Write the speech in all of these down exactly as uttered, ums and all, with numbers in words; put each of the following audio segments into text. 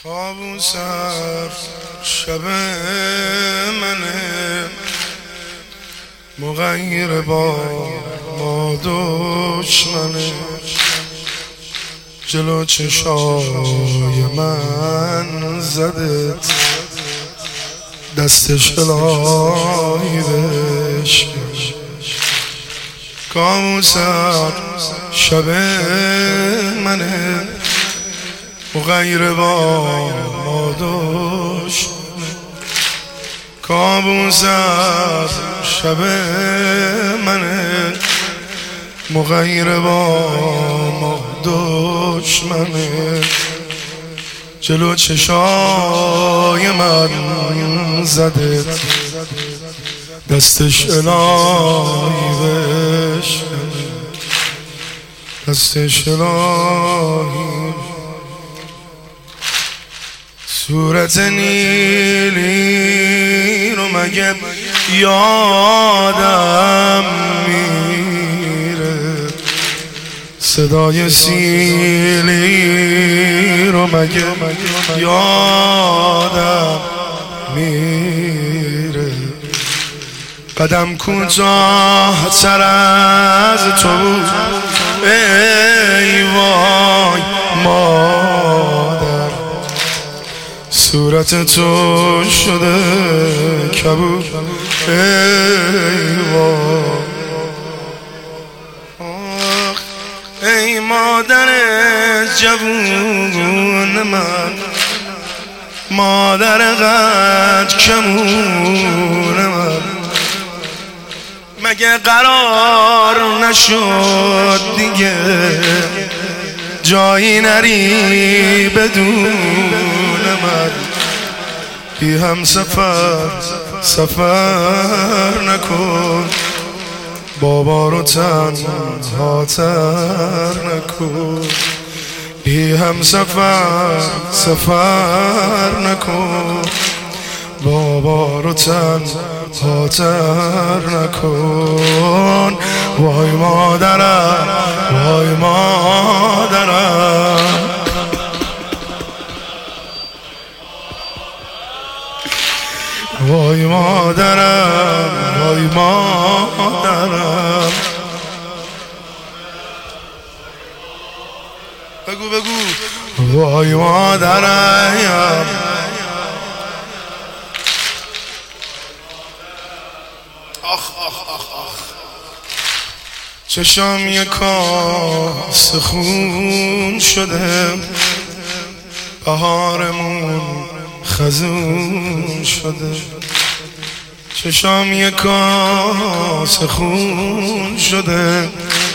کابوسر شب منه، مغیر با ما دشمنه. جلو چشای من زدت، دستش الهی بشکن. کابوسر شب منه، مغیر با ما دشمنه. کابوسر شب منه، مغیر با ما دشمنه. جلو چشای من زدت، دستش الهی بشکنه. دستش الهی. صورت نیلی رو مگه یادم میره، صدای سیلی رو مگه یادم میره. قدم کوتاه تر از تو بود ای وای مادر، صورت تو شده کبود ای وای. ای مادر جوون من، مادر قد کمون من، مگه قرار نشد دیگه جایی نری بدون من؟ بی هم سفر سفر نکن، بابا رو تنها تر نکن. بی هم سفر سفر نکن، بابا رو تنها تر نکن. وای مادرم وای مادرم، وای مادرم وای مادرم. بگو بگو وای مادرم. آخ آخ آخ آخ. چشام یک کاس خون شده، بهارمون خزون شده. چشام یک کاس خون شده،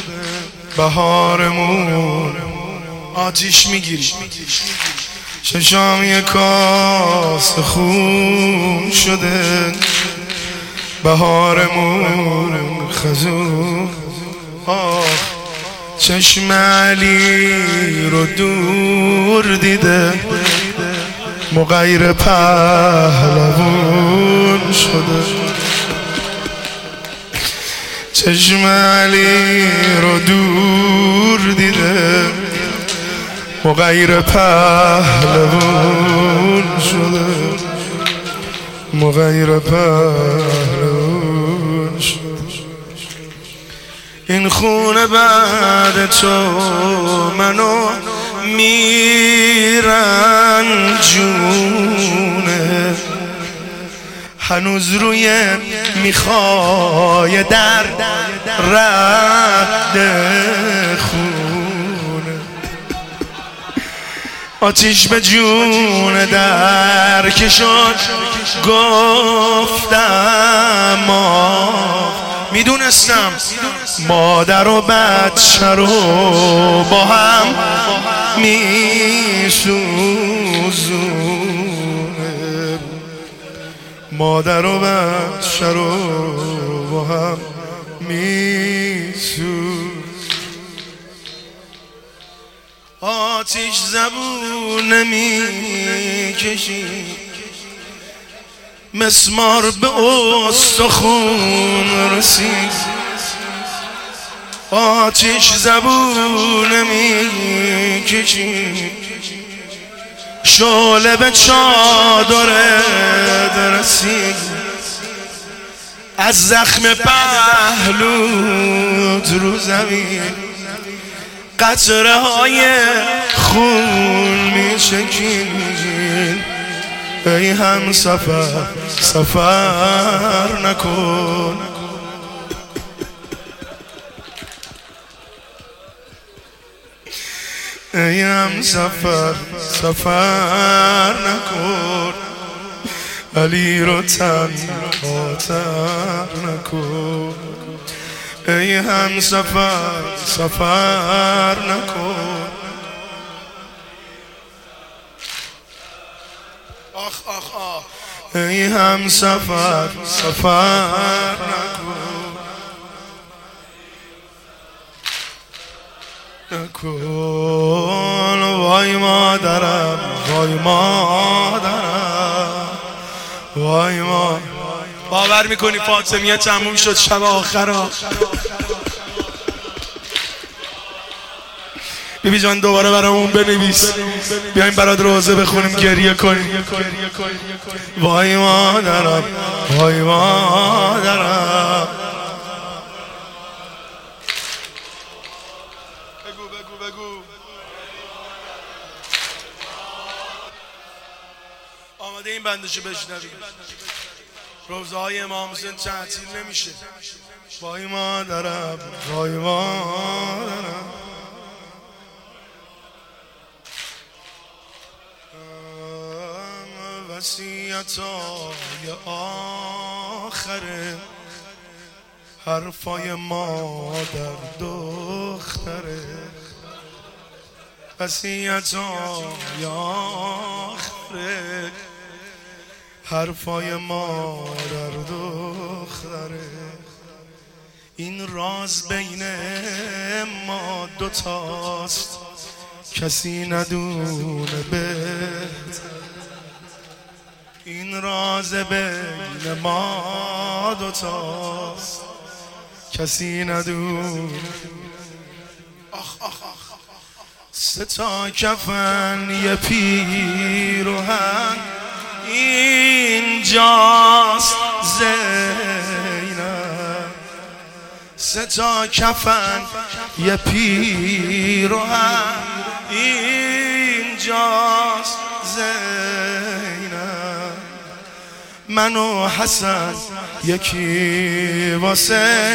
بهارمون آتیش میگیری. چشام یک کاس خون شده، بهارمون خزون. آه چشم علی رو دور دیده، مغیر پهلوون شده. چشم علی رو دور دیده، مغیر پهلوون شده. مغیر پهلوون شده. این خونه بعد تو منو میرنجونه، هنوز روی میخای در رد خونه. آتیش به جون در کشان گفتم، ما میدونستم مادر و بچه رو با هم میسوزونه. مادر و بچه رو با هم میسوزونه. آتیش زبون نمیکشی، مسمار به استخون رسید. آتیش زبون نمیکشی، شعله به چادرت رسید، از زخم پهلوت رو زمین قطره های خون می چکید. ای هم سفر سفر نکن، ای هم سفر سفر نکن، علی رو تنهاتر نکن. ای هم سفر سفر نکن. آخ آخ آخ. ای هم سفر سفر نکن نکن. وای مادرم وای مادرم وای ما. باور میکنی فاطمیه تموم شد شب آخرا؟ بیبی جان دوباره برامون بنویس، بیایم برات روزه بخونیم گریه کنیم. وای مادرم وای مادرم. بگو بگو بگو. آماده این بندشو بشنویم؟ روزه های امام حسین تعطیل نمیشه. وای مادرم وای مادرم. وصیتای آخره حرفای مادر دختره. وصیتای آخره حرفای مادر دختره. این راز بین ما دوتاست، کسی ندونه بهتر. این راز بین ما دوتاست، کسی ندونه. آخ آخ آخ. سه تا کفن یه پیرهن اینجاست زینب. سه تا کفن یه پیرهن اینجاست زینب. من و حسن یکی واسه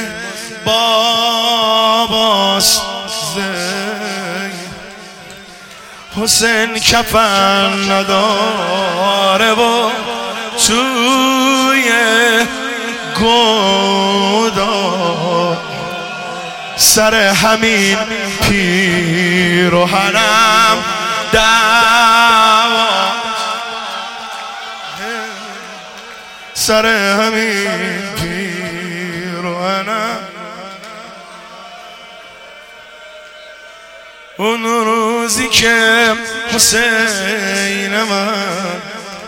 باباست زینب. حسین کفن نداره و توی گودا سر همین پیرهنم دعوا. سر همین پیرهنم. اون روزی که حسین من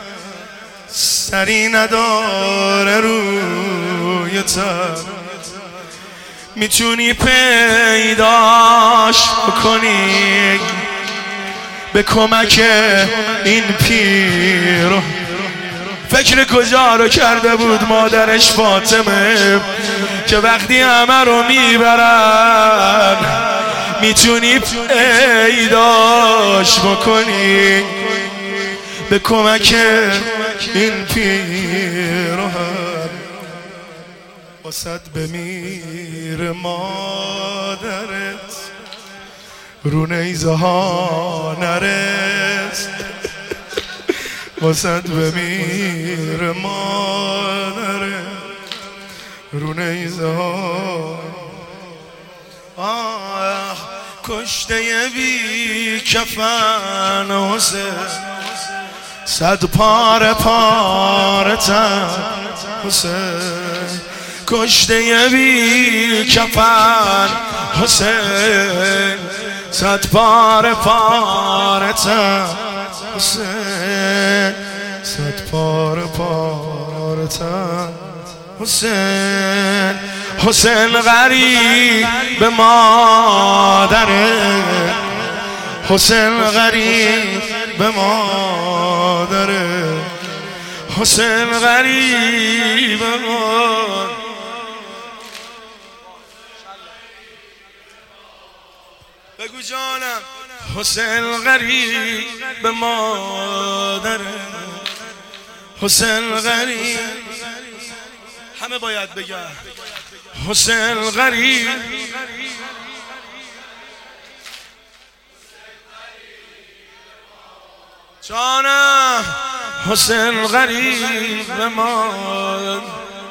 سری نداره روی تن، میتونی پیداش بکنی به کمک این پیر. فکر کجا رو کرده بود مادرش فاطمه که وقتی همه رو میبرن میتونی پیداش بکنی به کمک این پیرهن. واسد بمیر مادرت رو نیزه ها نرس. واسد بمیر مادرت رو نیزه ها. آه کشته بی کفن حسین، صد پاره پاره تن حسین. کشته بی کفن حسین، صد پاره پاره تن حسین. صد پاره پاره تن حسین. حسین غریب به مادره، حسین غریب به مادر حسین غریب ما. بگو جانم حسین غریب به مادر حسین غریب. همه باید بگن حسین غریب جانم حسین غریب به مادر.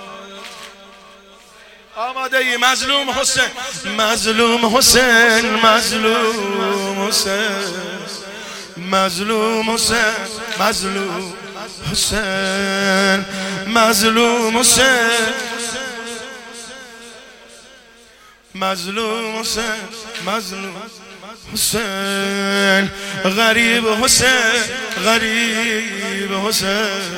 آماده ای مظلوم حسین مظلوم حسین مظلوم حسین مظلوم حسین مظلوم حسین مظلوم حسین مظلوم حسین مظلوم حسین غریب حسین غریب حسین